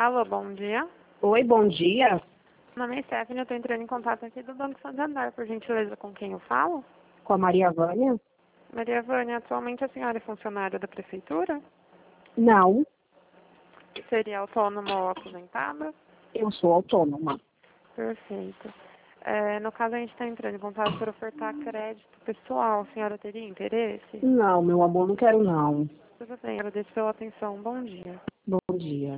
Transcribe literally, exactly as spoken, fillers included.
Alô, bom dia. Oi, bom dia. Meu nome é Stephanie, eu estou entrando em contato aqui do Banco Santander, por gentileza, com quem eu falo? Com a Maria Vânia? Maria Vânia, atualmente a senhora é funcionária da prefeitura? Não, Seria autônoma ou aposentada? eu sou autônoma. Perfeito. É, no caso, a gente está entrando em contato para ofertar crédito pessoal. A senhora teria interesse? Não, meu amor, não quero não. Tudo bem, agradeço pela atenção. Bom dia. Bom dia.